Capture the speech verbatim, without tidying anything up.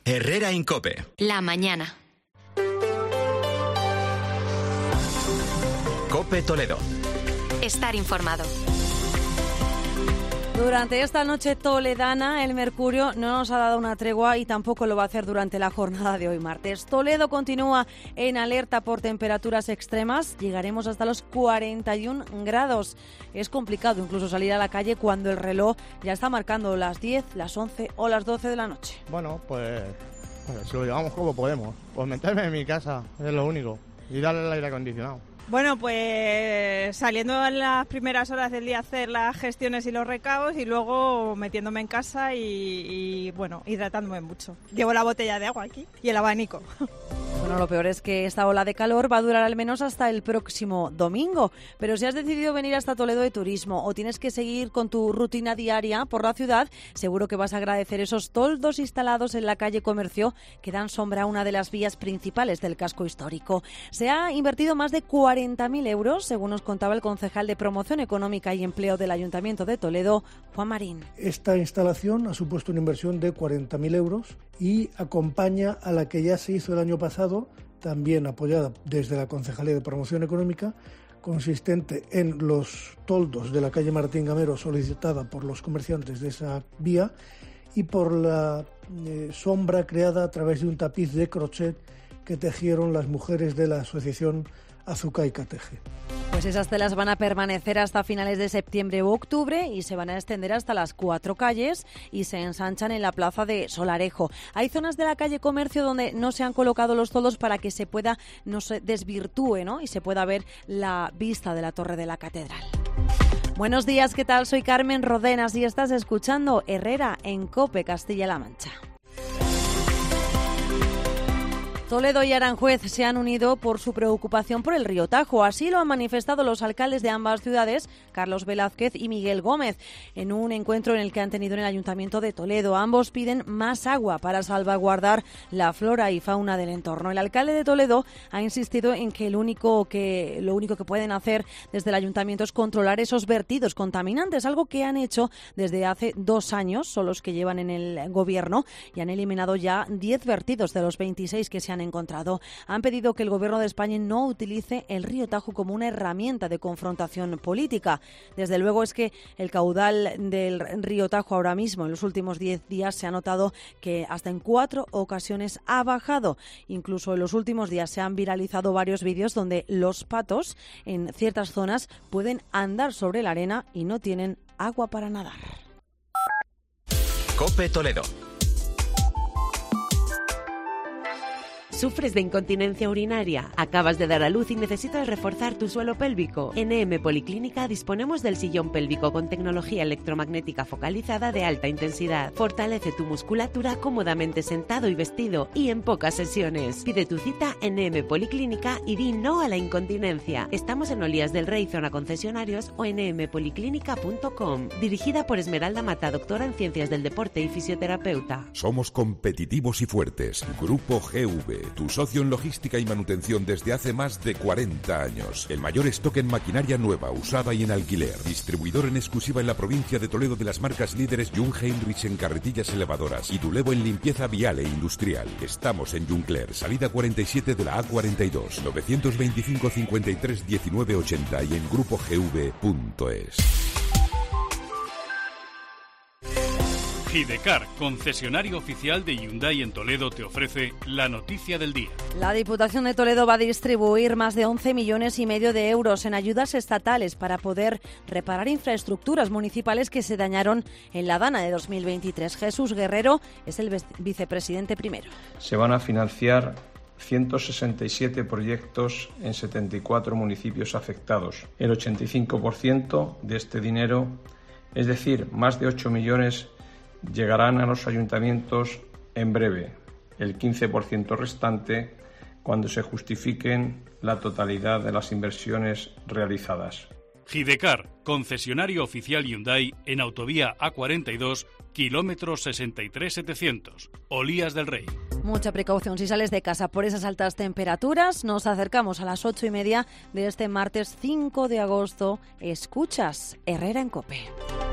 Herrera en COPE. La mañana. COPE Toledo. Estar informado. Durante esta noche toledana, el mercurio no nos ha dado una tregua y tampoco lo va a hacer durante la jornada de hoy martes. Toledo continúa en alerta por temperaturas extremas. Llegaremos hasta los cuarenta y un grados. Es complicado incluso salir a la calle cuando el reloj ya está marcando las diez, las once o las doce de la noche. Bueno, pues, pues si lo llevamos como podemos. Pues meterme en mi casa, es lo único. Y darle el aire acondicionado. Bueno, pues saliendo en las primeras horas del día a hacer las gestiones y los recados y luego metiéndome en casa y, y bueno, hidratándome mucho. Llevo la botella de agua aquí y el abanico. Bueno, lo peor es que esta ola de calor va a durar al menos hasta el próximo domingo. Pero si has decidido venir hasta Toledo de turismo o tienes que seguir con tu rutina diaria por la ciudad, seguro que vas a agradecer esos toldos instalados en la calle Comercio que dan sombra a una de las vías principales del casco histórico. Se ha invertido más de cuarenta mil euros, según nos contaba el concejal de Promoción Económica y Empleo del Ayuntamiento de Toledo, Juan Marín. Esta instalación ha supuesto una inversión de cuarenta mil euros y acompaña a la que ya se hizo el año pasado, también apoyada desde la Concejalía de Promoción Económica, consistente en los toldos de la calle Martín Gamero solicitada por los comerciantes de esa vía y por la eh, sombra creada a través de un tapiz de crochet que tejieron las mujeres de la asociación Azucaica Teje. Pues esas telas van a permanecer hasta finales de septiembre u octubre y se van a extender hasta las cuatro calles y se ensanchan en la plaza de Solarejo. Hay zonas de la calle Comercio donde no se han colocado los toldos para que se pueda, no se desvirtúe, ¿no? Y se pueda ver la vista de la torre de la catedral. Buenos días, ¿qué tal? Soy Carmen Rodenas y estás escuchando Herrera en COPE Castilla-La Mancha. Toledo y Aranjuez se han unido por su preocupación por el río Tajo. Así lo han manifestado los alcaldes de ambas ciudades, Carlos Velázquez y Miguel Gómez, en un encuentro en el que han tenido en el Ayuntamiento de Toledo. Ambos piden más agua para salvaguardar la flora y fauna del entorno. El alcalde de Toledo ha insistido en que, el único que lo único que pueden hacer desde el Ayuntamiento es controlar esos vertidos contaminantes, algo que han hecho desde hace dos años, son los que llevan en el gobierno, y han eliminado ya diez vertidos de los veintiséis que se han encontrado. Han pedido que el Gobierno de España no utilice el río Tajo como una herramienta de confrontación política. Desde luego es que el caudal del río Tajo ahora mismo, en los últimos diez días, se ha notado que hasta en cuatro ocasiones ha bajado. Incluso en los últimos días se han viralizado varios vídeos donde los patos en ciertas zonas pueden andar sobre la arena y no tienen agua para nadar. COPE Toledo. ¿Sufres de incontinencia urinaria? ¿Acabas de dar a luz y necesitas reforzar tu suelo pélvico? En E M Policlínica disponemos del sillón pélvico con tecnología electromagnética focalizada de alta intensidad. Fortalece tu musculatura cómodamente sentado y vestido y en pocas sesiones. Pide tu cita en E M Policlínica y di no a la incontinencia. Estamos en Olías del Rey, zona concesionarios, o en e m policlínica punto com. Dirigida por Esmeralda Mata, doctora en Ciencias del Deporte y fisioterapeuta. Somos competitivos y fuertes. Grupo G V. Tu socio en logística y manutención desde hace más de cuarenta años. El mayor stock en maquinaria nueva, usada y en alquiler. Distribuidor en exclusiva en la provincia de Toledo de las marcas líderes Jung Heinrich en carretillas elevadoras y Dulevo en limpieza vial e industrial. Estamos en Juncler, salida cuarenta y siete de la A cuarenta y dos, novecientos veinticinco cincuenta y tres diecinueve ochenta y en grupo g v punto es. Hidecar, concesionario oficial de Hyundai en Toledo, te ofrece la noticia del día. La Diputación de Toledo va a distribuir más de once millones y medio de euros en ayudas estatales para poder reparar infraestructuras municipales que se dañaron en la Dana de dos mil veintitrés. Jesús Guerrero es el vicepresidente primero. Se van a financiar ciento sesenta y siete proyectos en setenta y cuatro municipios afectados. El ochenta y cinco por ciento de este dinero, es decir, más de ocho millones, llegarán a los ayuntamientos en breve, el quince por ciento restante cuando se justifiquen la totalidad de las inversiones realizadas. Hidecar, concesionario oficial Hyundai en autovía A cuarenta y dos, kilómetro sesenta y tres setecientos, Olías del Rey. Mucha precaución si sales de casa por esas altas temperaturas. Nos acercamos a las ocho y media de este martes cinco de agosto. Escuchas Herrera en COPE.